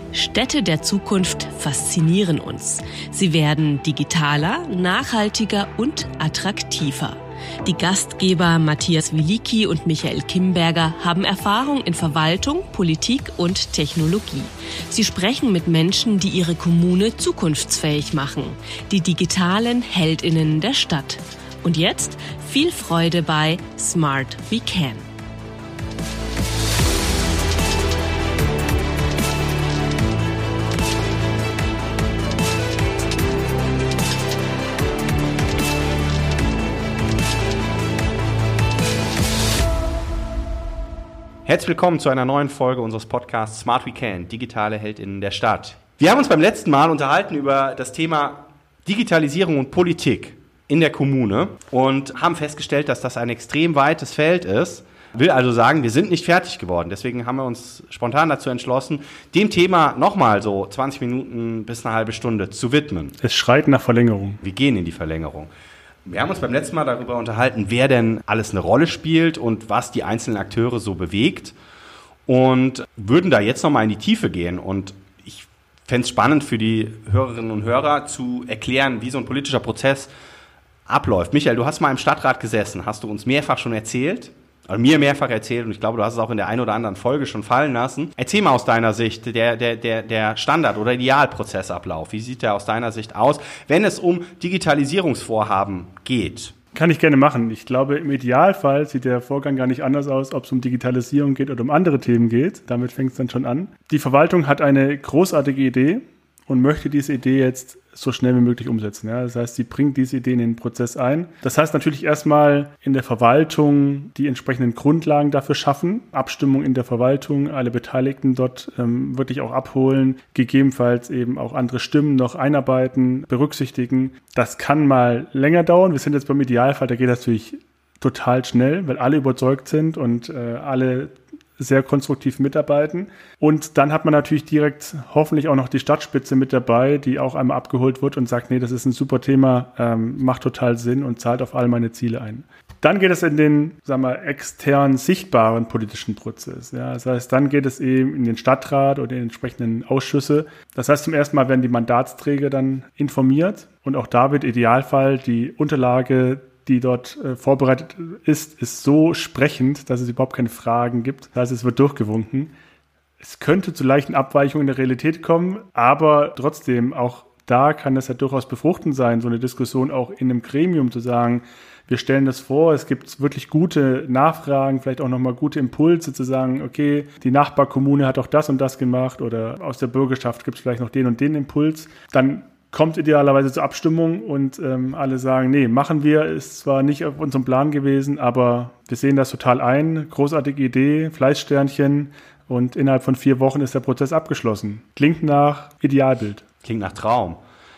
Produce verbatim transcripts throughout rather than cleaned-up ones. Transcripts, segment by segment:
Städte der Zukunft faszinieren uns. Sie werden digitaler, nachhaltiger und attraktiver. Die Gastgeber Matthias Wilicki und Michael Kimberger haben Erfahrung in Verwaltung, Politik und Technologie. Sie sprechen mit Menschen, die ihre Kommune zukunftsfähig machen. Die digitalen HeldInnen der Stadt. Und jetzt viel Freude bei Smart We Can. Herzlich willkommen zu einer neuen Folge unseres Podcasts Smart We Can, digitale HeldInnen der Stadt. Wir haben uns beim letzten Mal unterhalten über das Thema Digitalisierung und Politik in der Kommune und haben festgestellt, dass das ein extrem weites Feld ist. Will also sagen, wir sind nicht fertig geworden. Deswegen haben wir uns spontan dazu entschlossen, dem Thema nochmal so zwanzig Minuten bis eine halbe Stunde zu widmen. Es schreit nach Verlängerung. Wir gehen in die Verlängerung. Wir haben uns beim letzten Mal darüber unterhalten, wer denn alles eine Rolle spielt und was die einzelnen Akteure so bewegt und würden da jetzt nochmal in die Tiefe gehen. Und ich fände es spannend für die Hörerinnen und Hörer zu erklären, wie so ein politischer Prozess abläuft. Michael, du hast mal im Stadtrat gesessen, hast du uns mehrfach schon erzählt, oder mir mehrfach erzählt und ich glaube, du hast es auch in der einen oder anderen Folge schon fallen lassen. Erzähl mal aus deiner Sicht der, der, der, der Standard- oder Idealprozessablauf. Wie sieht der aus deiner Sicht aus, wenn es um Digitalisierungsvorhaben geht? Kann ich gerne machen. Ich glaube, im Idealfall sieht der Vorgang gar nicht anders aus, ob es um Digitalisierung geht oder um andere Themen geht. Damit fängt es dann schon an. Die Verwaltung hat eine großartige Idee und möchte diese Idee jetzt so schnell wie möglich umsetzen. Ja, das heißt, sie bringt diese Idee in den Prozess ein. Das heißt natürlich erstmal in der Verwaltung die entsprechenden Grundlagen dafür schaffen, Abstimmung in der Verwaltung, alle Beteiligten dort ähm, wirklich auch abholen, gegebenenfalls eben auch andere Stimmen noch einarbeiten, berücksichtigen. Das kann mal länger dauern. Wir sind jetzt beim Idealfall, da geht das natürlich total schnell, weil alle überzeugt sind und äh, alle sehr konstruktiv mitarbeiten. Und dann hat man natürlich direkt hoffentlich auch noch die Stadtspitze mit dabei, die auch einmal abgeholt wird und sagt, nee, das ist ein super Thema, ähm, macht total Sinn und zahlt auf all meine Ziele ein. Dann geht es in den, sagen wir, extern sichtbaren politischen Prozess. Ja, das heißt, dann geht es eben in den Stadtrat oder in den entsprechenden Ausschüsse. Das heißt, zum ersten Mal werden die Mandatsträger dann informiert und auch da wird Idealfall die Unterlage, die dort äh, vorbereitet ist, ist so sprechend, dass es überhaupt keine Fragen gibt. Das heißt, es wird durchgewunken. Es könnte zu leichten Abweichungen in der Realität kommen, aber trotzdem, auch da kann es ja durchaus befruchtend sein, so eine Diskussion auch in einem Gremium zu sagen, wir stellen das vor, es gibt wirklich gute Nachfragen, vielleicht auch nochmal gute Impulse zu sagen, okay, die Nachbarkommune hat auch das und das gemacht oder aus der Bürgerschaft gibt es vielleicht noch den und den Impuls. Dann kommt idealerweise zur Abstimmung und ähm, alle sagen, nee, machen wir, ist zwar nicht auf unserem Plan gewesen, aber wir sehen das total ein, großartige Idee, Fleißsternchen und innerhalb von vier Wochen ist der Prozess abgeschlossen. Klingt nach Idealbild. Klingt nach Traum.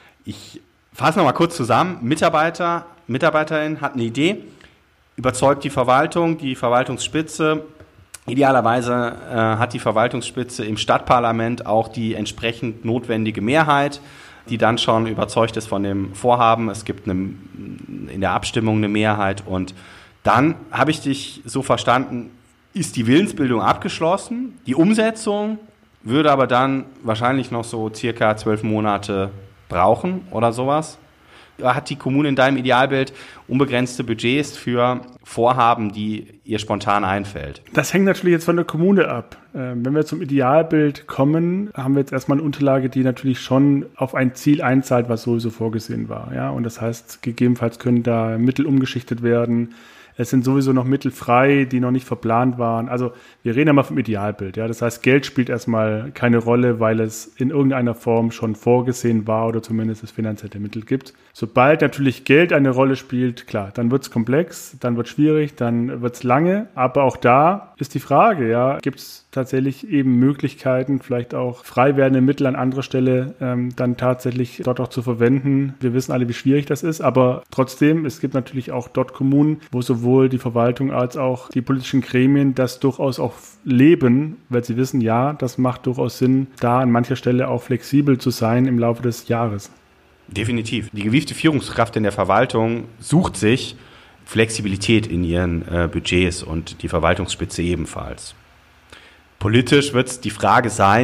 Ich fasse nochmal kurz zusammen. Mitarbeiter, Mitarbeiterin hat eine Idee, überzeugt die Verwaltung, die Verwaltungsspitze. Idealerweise äh, hat die Verwaltungsspitze im Stadtparlament auch die entsprechend notwendige Mehrheit, die dann schon überzeugt ist von dem Vorhaben. Es gibt eine, in der Abstimmung eine Mehrheit und dann habe ich dich so verstanden, ist die Willensbildung abgeschlossen. Die Umsetzung würde aber dann wahrscheinlich noch so circa zwölf Monate brauchen oder sowas. Hat die Kommune in deinem Idealbild unbegrenzte Budgets für Vorhaben, die ihr spontan einfällt? Das hängt natürlich jetzt von der Kommune ab. Wenn wir zum Idealbild kommen, haben wir jetzt erstmal eine Unterlage, die natürlich schon auf ein Ziel einzahlt, was sowieso vorgesehen war. Ja, und das heißt, gegebenenfalls können da Mittel umgeschichtet werden. Es sind sowieso noch Mittel frei, die noch nicht verplant waren. Also wir reden ja mal vom Idealbild. Ja? Das heißt, Geld spielt erstmal keine Rolle, weil es in irgendeiner Form schon vorgesehen war oder zumindest es finanzielle Mittel gibt. Sobald natürlich Geld eine Rolle spielt, klar, dann wird es komplex, dann wird es schwierig, dann wird es lange. Aber auch da ist die Frage, ja, gibt es tatsächlich eben Möglichkeiten, vielleicht auch frei werdende Mittel an anderer Stelle ähm, dann tatsächlich dort auch zu verwenden. Wir wissen alle, wie schwierig das ist, aber trotzdem, es gibt natürlich auch dort Kommunen, wo sowohl die Verwaltung als auch die politischen Gremien das durchaus auch leben, weil sie wissen, ja, das macht durchaus Sinn, da an mancher Stelle auch flexibel zu sein im Laufe des Jahres. Definitiv. Die gewiefte Führungskraft in der Verwaltung sucht sich Flexibilität in ihren äh, Budgets und die Verwaltungsspitze ebenfalls. Politisch wird es die Frage sein,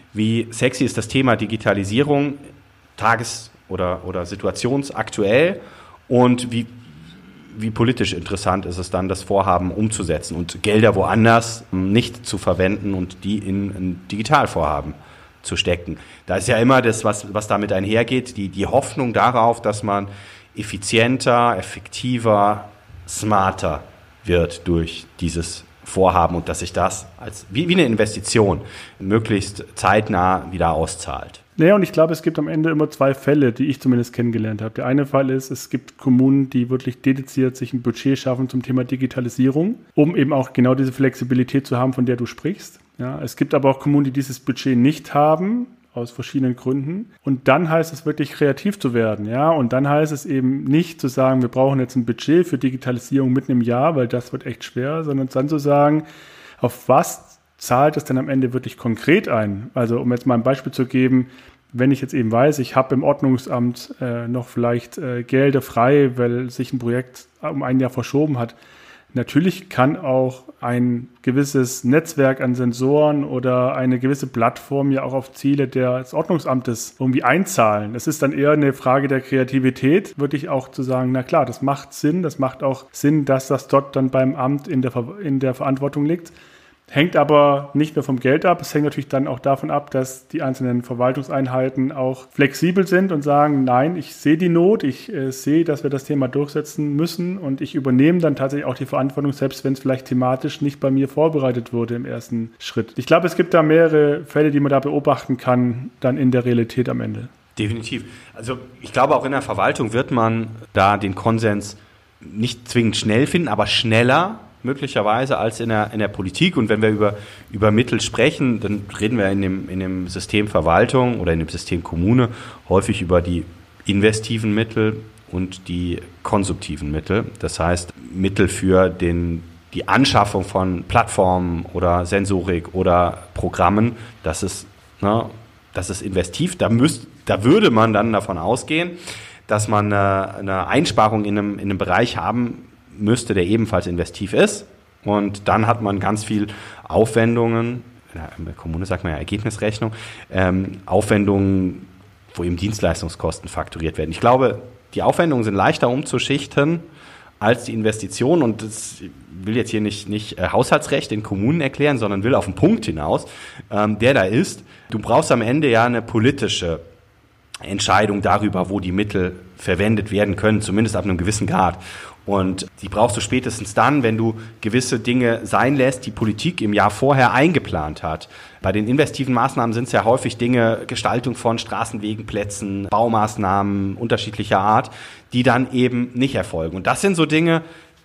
wie sexy ist das Thema Digitalisierung, tages- oder, oder situationsaktuell und wie, wie politisch interessant ist es dann, das Vorhaben umzusetzen und Gelder woanders nicht zu verwenden und die in ein Digitalvorhaben zu stecken. Da ist ja immer das, was, was damit einhergeht, die, die Hoffnung darauf, dass man effizienter, effektiver, smarter wird durch dieses Vorhaben und dass sich das als wie, wie eine Investition möglichst zeitnah wieder auszahlt. Naja, und ich glaube, es gibt am Ende immer zwei Fälle, die ich zumindest kennengelernt habe. Der eine Fall ist, es gibt Kommunen, die wirklich dediziert sich ein Budget schaffen zum Thema Digitalisierung, um eben auch genau diese Flexibilität zu haben, von der du sprichst. Ja, es gibt aber auch Kommunen, die dieses Budget nicht haben, aus verschiedenen Gründen. Und dann heißt es wirklich kreativ zu werden. Ja, und dann heißt es eben nicht zu sagen, wir brauchen jetzt ein Budget für Digitalisierung mitten im Jahr, weil das wird echt schwer, sondern dann zu sagen, auf was zahlt es denn am Ende wirklich konkret ein? Also um jetzt mal ein Beispiel zu geben, wenn ich jetzt eben weiß, ich habe im Ordnungsamt äh, noch vielleicht äh, Gelder frei, weil sich ein Projekt um ein Jahr verschoben hat. Natürlich kann auch ein gewisses Netzwerk an Sensoren oder eine gewisse Plattform ja auch auf Ziele des Ordnungsamtes irgendwie einzahlen. Es ist dann eher eine Frage der Kreativität, wirklich auch zu sagen, na klar, das macht Sinn, das macht auch Sinn, dass das dort dann beim Amt in der, Ver- in der Verantwortung liegt. Hängt aber nicht nur vom Geld ab, es hängt natürlich dann auch davon ab, dass die einzelnen Verwaltungseinheiten auch flexibel sind und sagen, nein, ich sehe die Not, ich äh, sehe, dass wir das Thema durchsetzen müssen und ich übernehme dann tatsächlich auch die Verantwortung, selbst wenn es vielleicht thematisch nicht bei mir vorbereitet wurde im ersten Schritt. Ich glaube, es gibt da mehrere Fälle, die man da beobachten kann, dann in der Realität am Ende. Definitiv. Also ich glaube, auch in der Verwaltung wird man da den Konsens nicht zwingend schnell finden, aber schneller möglicherweise als in der, in der Politik. Und wenn wir über, über Mittel sprechen, dann reden wir in dem, in dem System Verwaltung oder in dem System Kommune häufig über die investiven Mittel und die konsumtiven Mittel. Das heißt, Mittel für den, die Anschaffung von Plattformen oder Sensorik oder Programmen, das ist, ne, das ist investiv. Da, müsst, da würde man dann davon ausgehen, dass man eine, eine Einsparung in einem, in einem Bereich haben müsste, der ebenfalls investiv ist. Und dann hat man ganz viel Aufwendungen, in der Kommune sagt man ja Ergebnisrechnung, ähm, Aufwendungen, wo eben Dienstleistungskosten fakturiert werden. Ich glaube, die Aufwendungen sind leichter umzuschichten als die Investitionen. Und das will jetzt hier nicht, nicht äh, Haushaltsrecht in Kommunen erklären, sondern will auf den Punkt hinaus, ähm, der da ist. Du brauchst am Ende ja eine politische Entscheidung darüber, wo die Mittel verwendet werden können, zumindest ab einem gewissen Grad. Und die brauchst du spätestens dann, wenn du gewisse Dinge sein lässt, die Politik im Jahr vorher eingeplant hat. Bei den investiven Maßnahmen sind es ja häufig Dinge, Gestaltung von Straßenwegen, Plätzen, Baumaßnahmen unterschiedlicher Art, die dann eben nicht erfolgen. Und das sind so Dinge,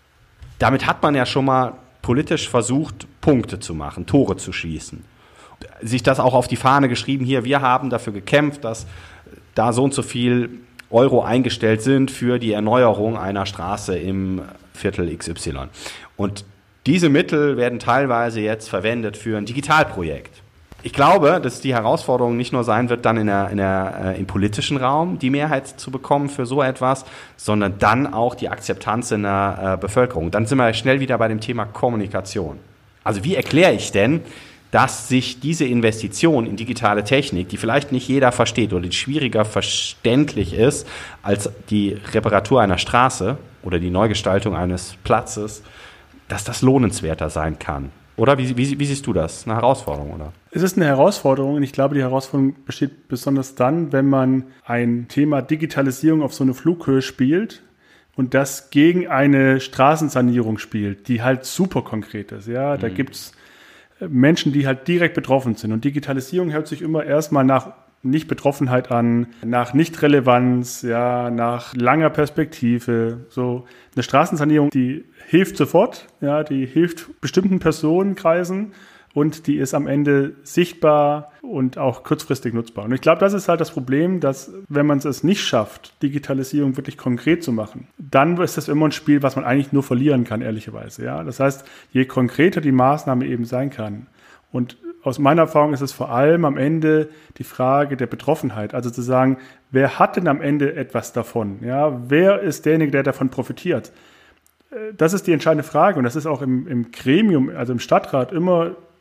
damit hat man ja schon mal politisch versucht, Punkte zu machen, Tore zu schießen. Sich das auch auf die Fahne geschrieben, hier, wir haben dafür gekämpft, dass da so und so viel Euro eingestellt sind für die Erneuerung einer Straße im Viertel X Y. Und diese Mittel werden teilweise jetzt verwendet für ein Digitalprojekt. Ich glaube, dass die Herausforderung nicht nur sein wird, dann in der, in der, im politischen Raum die Mehrheit zu bekommen für so etwas, sondern dann auch die Akzeptanz in der Bevölkerung. Dann sind wir schnell wieder bei dem Thema Kommunikation. Also wie erkläre ich denn, dass sich diese Investition in digitale Technik, die vielleicht nicht jeder versteht oder die schwieriger verständlich ist als die Reparatur einer Straße oder die Neugestaltung eines Platzes, dass das lohnenswerter sein kann? Oder wie, wie, wie siehst du das? Eine Herausforderung, oder? Es ist eine Herausforderung und ich glaube, die Herausforderung besteht besonders dann, wenn man ein Thema Digitalisierung auf so eine Flughöhe spielt und das gegen eine Straßensanierung spielt, die halt super konkret ist. Ja, da mhm. gibt's Menschen, die halt direkt betroffen sind. Und Digitalisierung hört sich immer erstmal nach Nicht-Betroffenheit an, nach Nicht-Relevanz, ja, nach langer Perspektive. So eine Straßensanierung, die hilft sofort, ja, die hilft bestimmten Personenkreisen und die ist am Ende sichtbar und auch kurzfristig nutzbar. Und ich glaube, das ist halt das Problem, dass wenn man es nicht schafft, Digitalisierung wirklich konkret zu machen, dann ist das immer ein Spiel, was man eigentlich nur verlieren kann, ehrlicherweise. Ja? Das heißt, je konkreter die Maßnahme eben sein kann. Und aus meiner Erfahrung ist es vor allem am Ende die Frage der Betroffenheit. Also zu sagen, wer hat denn am Ende etwas davon? Ja? Wer ist derjenige, der davon profitiert? Das ist die entscheidende Frage. Und das ist auch im, im Gremium, also im Stadtrat, immer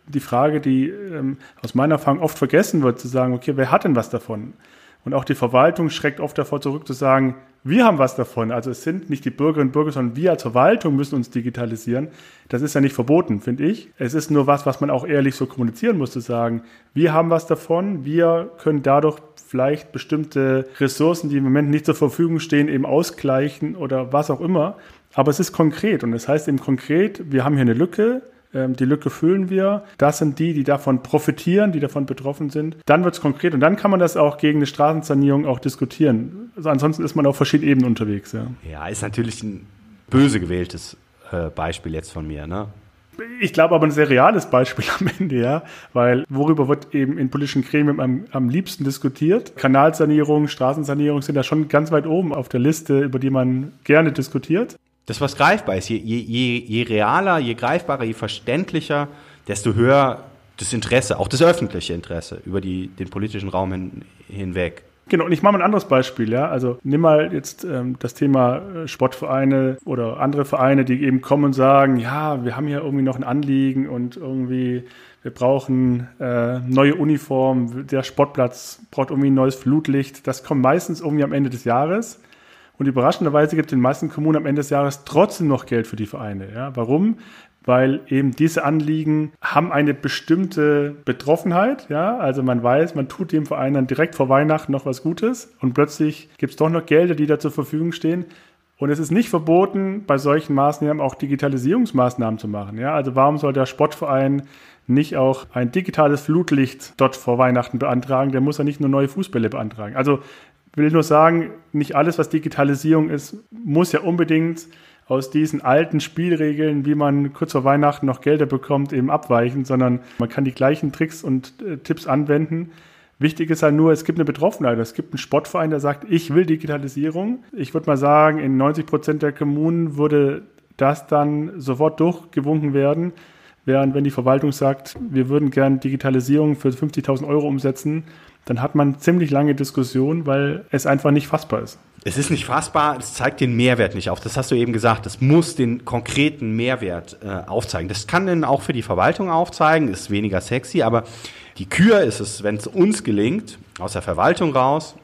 die Frage, die ähm, aus meiner Erfahrung oft vergessen wird, zu sagen, okay, wer hat denn was davon? Und auch die Verwaltung schreckt oft davor zurück, zu sagen, wir haben was davon. Also es sind nicht die Bürgerinnen und Bürger, sondern wir als Verwaltung müssen uns digitalisieren. Das ist ja nicht verboten, finde ich. Es ist nur was, was man auch ehrlich so kommunizieren muss, zu sagen, wir haben was davon, wir können dadurch vielleicht bestimmte Ressourcen, die im Moment nicht zur Verfügung stehen, eben ausgleichen oder was auch immer. Aber es ist konkret und das heißt eben konkret, wir haben hier eine Lücke, die Lücke füllen wir. Das sind die, die davon profitieren, die davon betroffen sind. Dann wird es konkret und dann kann man das auch gegen eine Straßensanierung auch diskutieren. Also ansonsten ist man auf verschiedenen Ebenen unterwegs. Ja, ja ist natürlich ein böse gewähltes äh, Beispiel jetzt von mir, ne? Ich glaube aber ein sehr reales Beispiel am Ende, ja, weil worüber wird eben in politischen Gremien am, am liebsten diskutiert? Kanalsanierung, Straßensanierung sind da schon ganz weit oben auf der Liste, über die man gerne diskutiert. Das, was greifbar ist, je, je, je realer, je greifbarer, je verständlicher, desto höher das Interesse, auch das öffentliche Interesse über die, den politischen Raum hin, hinweg. Genau, und ich mache mal ein anderes Beispiel, ja. Also nimm mal jetzt ähm, das Thema Sportvereine oder andere Vereine, die eben kommen und sagen, ja, wir haben hier irgendwie noch ein Anliegen und irgendwie wir brauchen äh, neue Uniformen, der Sportplatz braucht irgendwie ein neues Flutlicht. Das kommt meistens irgendwie am Ende des Jahres. Und überraschenderweise gibt es in den meisten Kommunen am Ende des Jahres trotzdem noch Geld für die Vereine. Ja, warum? Weil eben diese Anliegen haben eine bestimmte Betroffenheit. Ja, also man weiß, man tut dem Verein dann direkt vor Weihnachten noch was Gutes und plötzlich gibt es doch noch Gelder, die da zur Verfügung stehen. Und es ist nicht verboten, bei solchen Maßnahmen auch Digitalisierungsmaßnahmen zu machen. Ja, also warum soll der Sportverein nicht auch ein digitales Flutlicht dort vor Weihnachten beantragen? Der muss ja nicht nur neue Fußbälle beantragen. Also ich will nur sagen, nicht alles, was Digitalisierung ist, muss ja unbedingt aus diesen alten Spielregeln, wie man kurz vor Weihnachten noch Gelder bekommt, eben abweichen, sondern man kann die gleichen Tricks und äh, Tipps anwenden. Wichtig ist halt nur, es gibt eine Betroffenheit. Es gibt einen Sportverein, der sagt, ich will Digitalisierung. Ich würde mal sagen, in neunzig Prozent der Kommunen würde das dann sofort durchgewunken werden. Während wenn die Verwaltung sagt, wir würden gern Digitalisierung für fünfzigtausend Euro umsetzen, dann hat man ziemlich lange Diskussion, weil es einfach nicht fassbar ist. Es ist nicht fassbar, es zeigt den Mehrwert nicht auf. Das hast du eben gesagt, es muss den konkreten Mehrwert äh, aufzeigen. Das kann dann auch für die Verwaltung aufzeigen, ist weniger sexy, aber die Kür ist es, wenn es uns gelingt, aus der Verwaltung raus,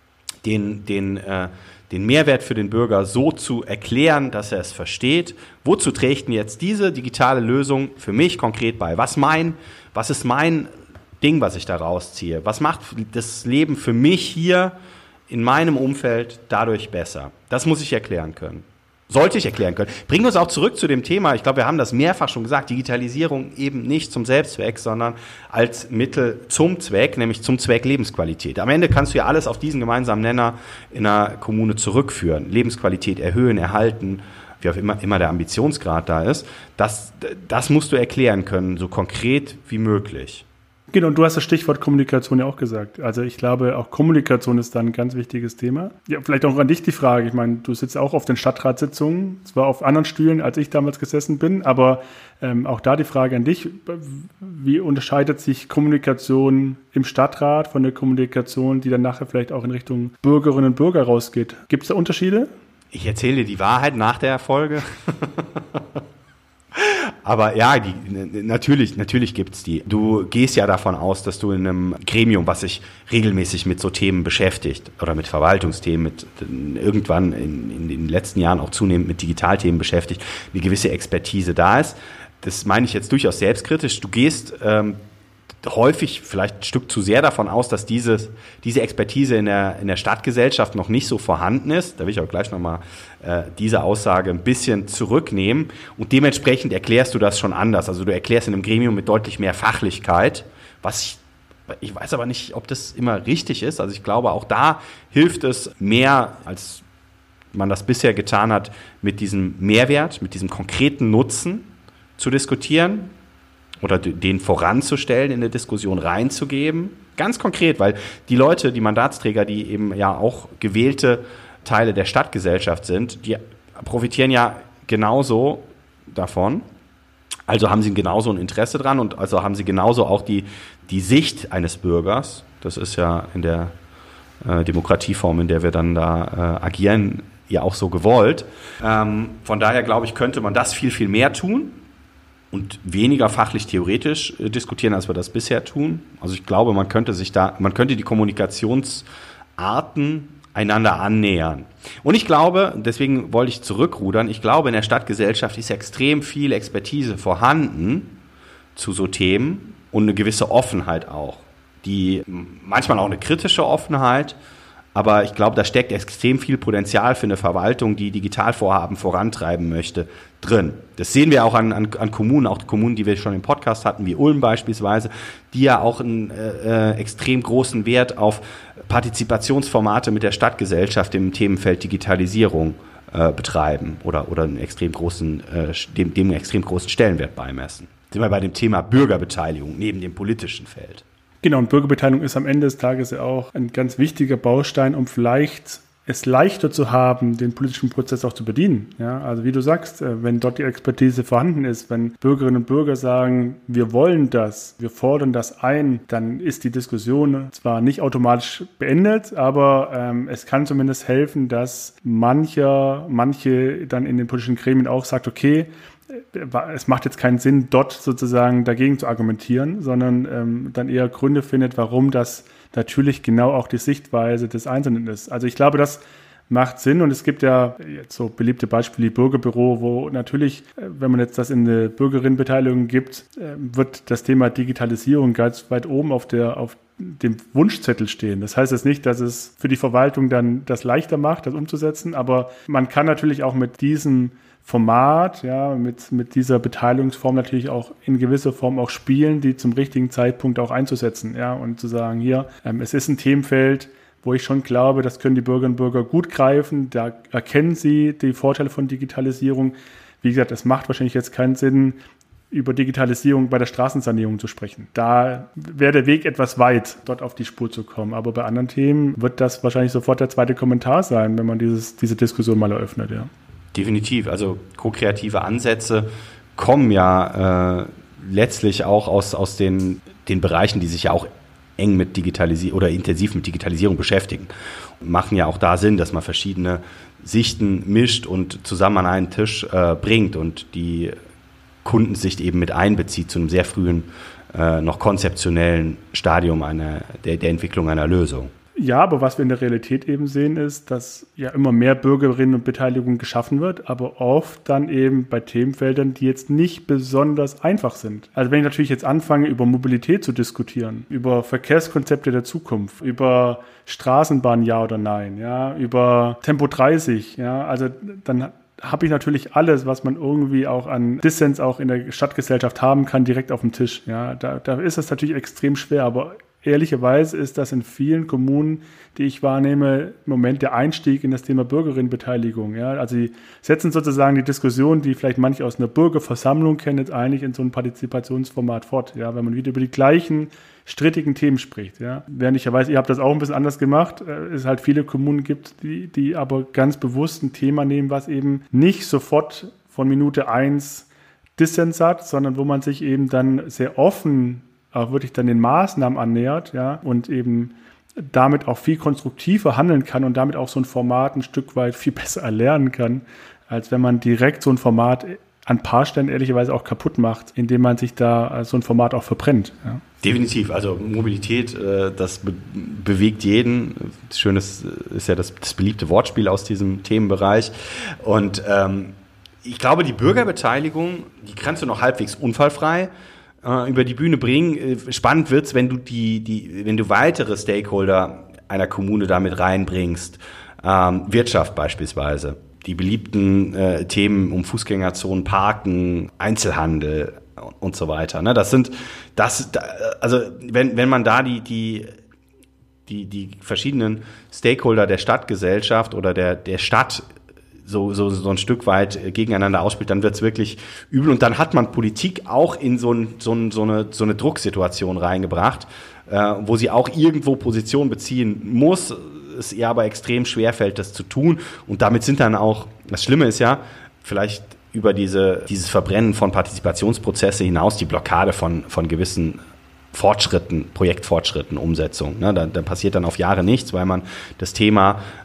den, den, äh, den Mehrwert für den Bürger so zu erklären, dass er es versteht. Wozu trägt denn jetzt diese digitale Lösung für mich konkret bei? Was mein, was ist mein Ding, was ich da rausziehe? Was macht das Leben für mich hier in meinem Umfeld dadurch besser? Das muss ich erklären können. Sollte ich erklären können. Bringen wir uns auch zurück zu dem Thema, ich glaube, wir haben das mehrfach schon gesagt, Digitalisierung eben nicht zum Selbstzweck, sondern als Mittel zum Zweck, nämlich zum Zweck Lebensqualität. Am Ende kannst du ja alles auf diesen gemeinsamen Nenner in einer Kommune zurückführen. Lebensqualität erhöhen, erhalten, wie auch immer, immer der Ambitionsgrad da ist. Das, das musst du erklären können, so konkret wie möglich. Genau, und du hast das Stichwort Kommunikation ja auch gesagt. Also ich glaube, auch Kommunikation ist da ein ganz wichtiges Thema. Ja, vielleicht auch an dich die Frage. Ich meine, du sitzt auch auf den Stadtratssitzungen, zwar auf anderen Stühlen, als ich damals gesessen bin, aber ähm, auch da die Frage an dich. Wie unterscheidet sich Kommunikation im Stadtrat von der Kommunikation, die dann nachher vielleicht auch in Richtung Bürgerinnen und Bürger rausgeht? Gibt es da Unterschiede? Ich erzähle dir die Wahrheit nach der Folge. Aber ja, die, natürlich, natürlich gibt's die. Du gehst ja davon aus, dass du in einem Gremium, was sich regelmäßig mit so Themen beschäftigt oder mit Verwaltungsthemen, mit irgendwann in, in den letzten Jahren auch zunehmend mit Digitalthemen beschäftigt, eine gewisse Expertise da ist. Das meine ich jetzt durchaus selbstkritisch. Du gehst ähm, häufig vielleicht ein Stück zu sehr davon aus, dass dieses, diese Expertise in der, in der Stadtgesellschaft noch nicht so vorhanden ist. Da will ich auch gleich nochmal äh, diese Aussage ein bisschen zurücknehmen. Und dementsprechend erklärst du das schon anders. Also du erklärst in einem Gremium mit deutlich mehr Fachlichkeit, was ich, ich weiß aber nicht, ob das immer richtig ist. Also ich glaube, auch da hilft es mehr, als man das bisher getan hat, mit diesem Mehrwert, mit diesem konkreten Nutzen zu diskutieren oder den voranzustellen, in eine Diskussion reinzugeben. Ganz konkret, weil die Leute, die Mandatsträger, die eben ja auch gewählte Teile der Stadtgesellschaft sind, die profitieren ja genauso davon. Also haben sie genauso ein Interesse dran und also haben sie genauso auch die, die Sicht eines Bürgers. Das ist ja in der äh, Demokratieform, in der wir dann da äh, agieren, ja auch so gewollt. Ähm, von daher, glaube ich, könnte man das viel, viel mehr tun. und weniger fachlich-theoretisch äh, diskutieren, als wir das bisher tun. Also ich glaube, man könnte sich da, man könnte die Kommunikationsarten einander annähern. Und ich glaube, deswegen wollte ich zurückrudern, ich glaube, in der Stadtgesellschaft ist extrem viel Expertise vorhanden zu so Themen und eine gewisse Offenheit auch. Die manchmal auch eine kritische Offenheit, aber ich glaube, da steckt extrem viel Potenzial für eine Verwaltung, die Digitalvorhaben vorantreiben möchte, drin. Das sehen wir auch an, an, an Kommunen, auch die Kommunen, die wir schon im Podcast hatten, wie Ulm beispielsweise, die ja auch einen äh, extrem großen Wert auf Partizipationsformate mit der Stadtgesellschaft im Themenfeld Digitalisierung äh, betreiben oder, oder einen extrem großen, äh, dem, dem einen extrem großen Stellenwert beimessen. Sind wir bei dem Thema Bürgerbeteiligung neben dem politischen Feld. Genau, und Bürgerbeteiligung ist am Ende des Tages ja auch ein ganz wichtiger Baustein, um vielleicht es leichter zu haben, den politischen Prozess auch zu bedienen. Ja, also wie du sagst, wenn dort die Expertise vorhanden ist, wenn Bürgerinnen und Bürger sagen, wir wollen das, wir fordern das ein, dann ist die Diskussion zwar nicht automatisch beendet, aber ähm, es kann zumindest helfen, dass mancher, manche dann in den politischen Gremien auch sagt, okay, es macht jetzt keinen Sinn, dort sozusagen dagegen zu argumentieren, sondern ähm, dann eher Gründe findet, warum das natürlich genau auch die Sichtweise des Einzelnen ist. Also ich glaube, das macht Sinn und es gibt ja jetzt so beliebte Beispiele wie Bürgerbüro, wo natürlich, wenn man jetzt das in eine Bürgerinnenbeteiligung gibt, wird das Thema Digitalisierung ganz weit oben auf der auf dem Wunschzettel stehen. Das heißt jetzt nicht, dass es für die Verwaltung dann das leichter macht, das umzusetzen, aber man kann natürlich auch mit diesem Format, ja, mit, mit dieser Beteiligungsform natürlich auch in gewisser Form auch spielen, die zum richtigen Zeitpunkt auch einzusetzen, ja, und zu sagen, hier, ähm, es ist ein Themenfeld, wo ich schon glaube, das können die Bürgerinnen und Bürger gut greifen, da erkennen sie die Vorteile von Digitalisierung. Wie gesagt, es macht wahrscheinlich jetzt keinen Sinn, über Digitalisierung bei der Straßensanierung zu sprechen. Da wäre der Weg etwas weit, dort auf die Spur zu kommen. Aber bei anderen Themen wird das wahrscheinlich sofort der zweite Kommentar sein, wenn man dieses, diese Diskussion mal eröffnet, ja. Definitiv. Also ko-kreative Ansätze kommen ja äh, letztlich auch aus, aus den, den Bereichen, die sich ja auch eng mit Digitalisierung oder intensiv mit Digitalisierung beschäftigen. Und machen ja auch da Sinn, dass man verschiedene Sichten mischt und zusammen an einen Tisch äh, bringt und die Kundensicht eben mit einbezieht zu einem sehr frühen, äh, noch konzeptionellen Stadium einer, der, der Entwicklung einer Lösung. Ja, aber was wir in der Realität eben sehen, ist, dass ja immer mehr Bürgerinnen und Beteiligung geschaffen wird, aber oft dann eben bei Themenfeldern, die jetzt nicht besonders einfach sind. Also wenn ich natürlich jetzt anfange, über Mobilität zu diskutieren, über Verkehrskonzepte der Zukunft, über Straßenbahn ja oder nein, ja, über Tempo dreißig, ja, also dann habe ich natürlich alles, was man irgendwie auch an Dissens auch in der Stadtgesellschaft haben kann, direkt auf dem Tisch. Ja, da, da ist es natürlich extrem schwer, aber ehrlicherweise ist das in vielen Kommunen, die ich wahrnehme, im Moment der Einstieg in das Thema Bürgerinnenbeteiligung. Ja, also sie setzen sozusagen die Diskussion, die vielleicht manche aus einer Bürgerversammlung kennen, jetzt eigentlich in so ein Partizipationsformat fort. Ja, wenn man wieder über die gleichen strittigen Themen spricht. Ja, während ich ja weiß, ihr habt das auch ein bisschen anders gemacht, äh, es halt viele Kommunen gibt, die, die aber ganz bewusst ein Thema nehmen, was eben nicht sofort von Minute eins Dissens hat, sondern wo man sich eben dann sehr offen auch wirklich dann den Maßnahmen annähert, ja, und eben damit auch viel konstruktiver handeln kann und damit auch so ein Format ein Stück weit viel besser erlernen kann, als wenn man direkt so ein Format an ein paar Stellen ehrlicherweise auch kaputt macht, indem man sich da so ein Format auch verbrennt. Ja. Definitiv, also Mobilität, das be- bewegt jeden. Schönes ist ja das, das beliebte Wortspiel aus diesem Themenbereich. Und ähm, ich glaube, die Bürgerbeteiligung, die kannst du noch halbwegs unfallfrei über die Bühne bringen. Spannend wird's, wenn du die, die, wenn du weitere Stakeholder einer Kommune damit reinbringst. Ähm, Wirtschaft beispielsweise. Die beliebten äh, Themen um Fußgängerzonen, Parken, Einzelhandel und so weiter. Ne? Das sind, das, also wenn wenn man da die die die die verschiedenen Stakeholder der Stadtgesellschaft oder der der Stadt so so so ein Stück weit gegeneinander ausspielt, dann wird's wirklich übel und dann hat man Politik auch in so ein, so ein, so eine so eine Drucksituation reingebracht, äh, wo sie auch irgendwo Position beziehen muss, es ihr aber extrem schwerfällt, das zu tun und damit sind dann auch, das Schlimme ist ja, vielleicht über diese dieses Verbrennen von Partizipationsprozesse hinaus die Blockade von von gewissen Fortschritten, Projektfortschritten, Umsetzung. Ne, da, da passiert dann auf Jahre nichts, weil man das Thema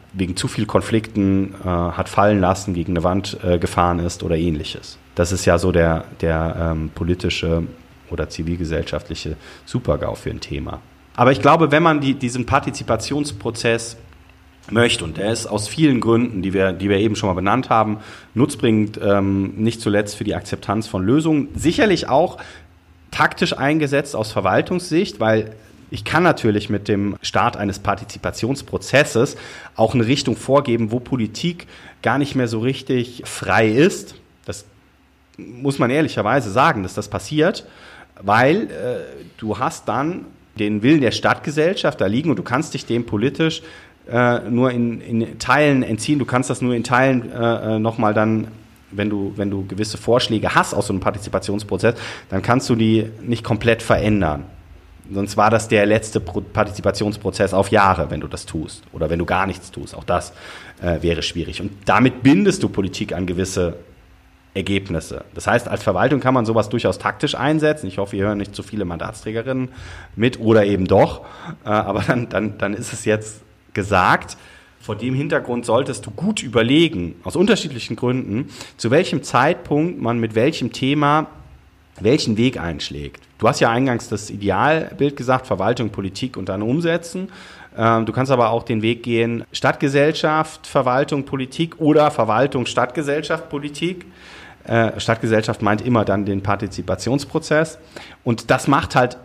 wegen zu viel Konflikten äh, hat fallen lassen, gegen eine Wand äh, gefahren ist oder ähnliches. Das ist ja so der, der ähm, politische oder zivilgesellschaftliche Super-GAU für ein Thema. Aber ich glaube, wenn man die, diesen Partizipationsprozess möchte, und der ist aus vielen Gründen, die wir, die wir eben schon mal benannt haben, nutzbringend, ähm, nicht zuletzt für die Akzeptanz von Lösungen, sicherlich auch taktisch eingesetzt aus Verwaltungssicht, weil ich kann natürlich mit dem Start eines Partizipationsprozesses auch eine Richtung vorgeben, wo Politik gar nicht mehr so richtig frei ist. Das muss man ehrlicherweise sagen, dass das passiert, weil äh, du hast dann den Willen der Stadtgesellschaft da liegen und du kannst dich dem politisch äh, nur in, in Teilen entziehen. Du kannst das nur in Teilen äh, nochmal dann, wenn du, wenn du gewisse Vorschläge hast aus so einem Partizipationsprozess, dann kannst du die nicht komplett verändern. Sonst war das der letzte Partizipationsprozess auf Jahre, wenn du das tust oder wenn du gar nichts tust. Auch das äh, wäre schwierig. Und damit bindest du Politik an gewisse Ergebnisse. Das heißt, als Verwaltung kann man sowas durchaus taktisch einsetzen. Ich hoffe, ihr hören nicht zu viele Mandatsträgerinnen mit oder eben doch. Äh, aber dann, dann, dann ist es jetzt gesagt. Vor dem Hintergrund solltest du gut überlegen, aus unterschiedlichen Gründen, zu welchem Zeitpunkt man mit welchem Thema welchen Weg einschlägt. Du hast ja eingangs das Idealbild gesagt, Verwaltung, Politik und dann umsetzen. Ähm, du kannst aber auch den Weg gehen, Stadtgesellschaft, Verwaltung, Politik oder Verwaltung, Stadtgesellschaft, Politik. Äh, Stadtgesellschaft meint immer dann den Partizipationsprozess. Und das macht halt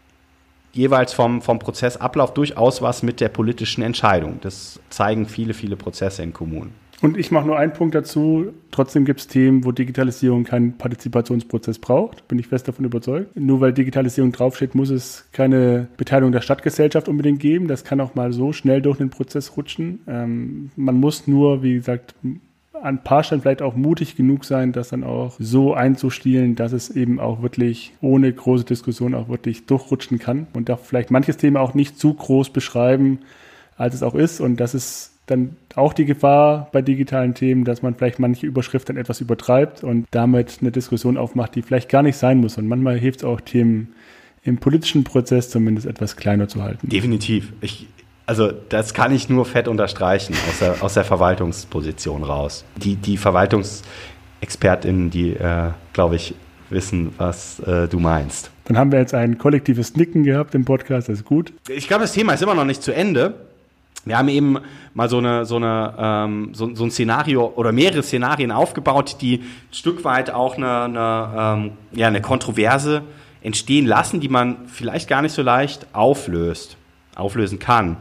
jeweils vom, vom Prozessablauf durchaus was mit der politischen Entscheidung. Das zeigen viele, viele Prozesse in Kommunen. Und ich mache nur einen Punkt dazu. Trotzdem gibt es Themen, wo Digitalisierung keinen Partizipationsprozess braucht. Bin ich fest davon überzeugt. Nur weil Digitalisierung draufsteht, muss es keine Beteiligung der Stadtgesellschaft unbedingt geben. Das kann auch mal so schnell durch den Prozess rutschen. Ähm, man muss nur, wie gesagt, an ein paar Stellen vielleicht auch mutig genug sein, das dann auch so einzustielen, dass es eben auch wirklich ohne große Diskussion auch wirklich durchrutschen kann. Und darf vielleicht manches Thema auch nicht zu groß beschreiben, als es auch ist. Und das ist dann auch die Gefahr bei digitalen Themen, dass man vielleicht manche Überschriften etwas übertreibt und damit eine Diskussion aufmacht, die vielleicht gar nicht sein muss. Und manchmal hilft es auch, Themen im politischen Prozess zumindest etwas kleiner zu halten. Definitiv. Ich, also das kann ich nur fett unterstreichen aus der, aus der Verwaltungsposition raus. Die, die VerwaltungsexpertInnen, die, äh, glaube ich, wissen, was äh, du meinst. Dann haben wir jetzt ein kollektives Nicken gehabt im Podcast, das ist gut. Ich glaube, das Thema ist immer noch nicht zu Ende. Wir haben eben mal so eine so eine ähm, so, so ein Szenario oder mehrere Szenarien aufgebaut, die ein Stück weit auch eine eine, ähm, ja, eine Kontroverse entstehen lassen, die man vielleicht gar nicht so leicht auflöst, auflösen kann.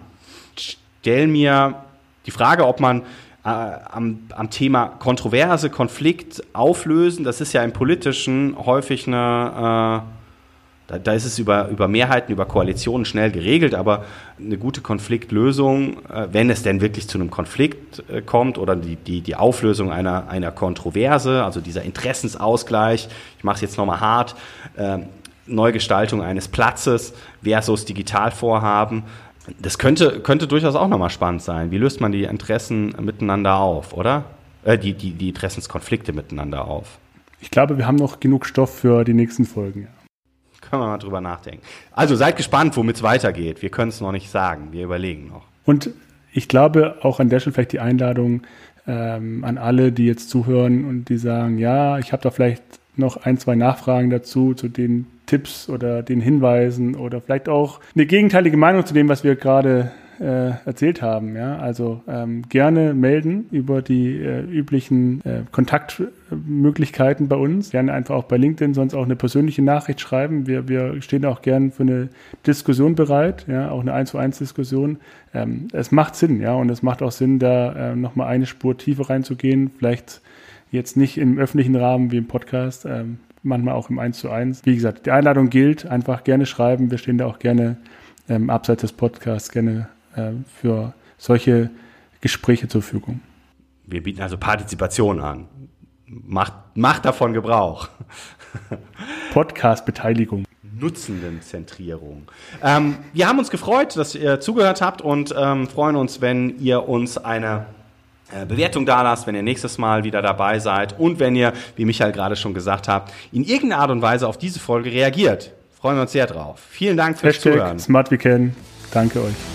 Stell mir die Frage, ob man äh, am, am Thema Kontroverse, Konflikt auflösen, das ist ja im Politischen häufig eine äh, Da, da ist es über, über Mehrheiten, über Koalitionen schnell geregelt, aber eine gute Konfliktlösung, äh, wenn es denn wirklich zu einem Konflikt äh, kommt oder die, die, die Auflösung einer, einer Kontroverse, also dieser Interessensausgleich, ich mache es jetzt nochmal hart, äh, Neugestaltung eines Platzes versus Digitalvorhaben, das könnte, könnte durchaus auch nochmal spannend sein. Wie löst man die Interessen miteinander auf, oder? Äh, die, die, die Interessenskonflikte miteinander auf. Ich glaube, wir haben noch genug Stoff für die nächsten Folgen. Können wir mal drüber nachdenken. Also seid gespannt, womit es weitergeht. Wir können es noch nicht sagen. Wir überlegen noch. Und ich glaube, auch an der Stelle vielleicht die Einladung ähm, an alle, die jetzt zuhören und die sagen, ja, ich habe da vielleicht noch ein, zwei Nachfragen dazu, zu den Tipps oder den Hinweisen oder vielleicht auch eine gegenteilige Meinung zu dem, was wir gerade äh, erzählt haben. Ja? Also ähm, gerne melden über die äh, üblichen äh, Kontaktmöglichkeiten bei uns. Gerne einfach auch bei LinkedIn, sonst auch eine persönliche Nachricht schreiben. Wir, wir stehen auch gern für eine Diskussion bereit, ja? Auch eine eins zu eins Diskussion. Ähm, es macht Sinn, ja, und es macht auch Sinn, da äh, nochmal eine Spur tiefer reinzugehen. Vielleicht jetzt nicht im öffentlichen Rahmen wie im Podcast, ähm, manchmal auch im eins zu eins. Wie gesagt, die Einladung gilt, einfach gerne schreiben. Wir stehen da auch gerne ähm, abseits des Podcasts gerne äh, für solche Gespräche zur Verfügung. Wir bieten also Partizipation an. Macht, macht davon Gebrauch. Podcast-Beteiligung. Nutzendenzentrierung. Ähm, wir haben uns gefreut, dass ihr zugehört habt und ähm, freuen uns, wenn ihr uns eine Bewertung da lasst, wenn ihr nächstes Mal wieder dabei seid und wenn ihr, wie Michael gerade schon gesagt hat, in irgendeiner Art und Weise auf diese Folge reagiert. Freuen wir uns sehr drauf. Vielen Dank fürs Hashtag Zuhören. Smart Weekend. Danke euch.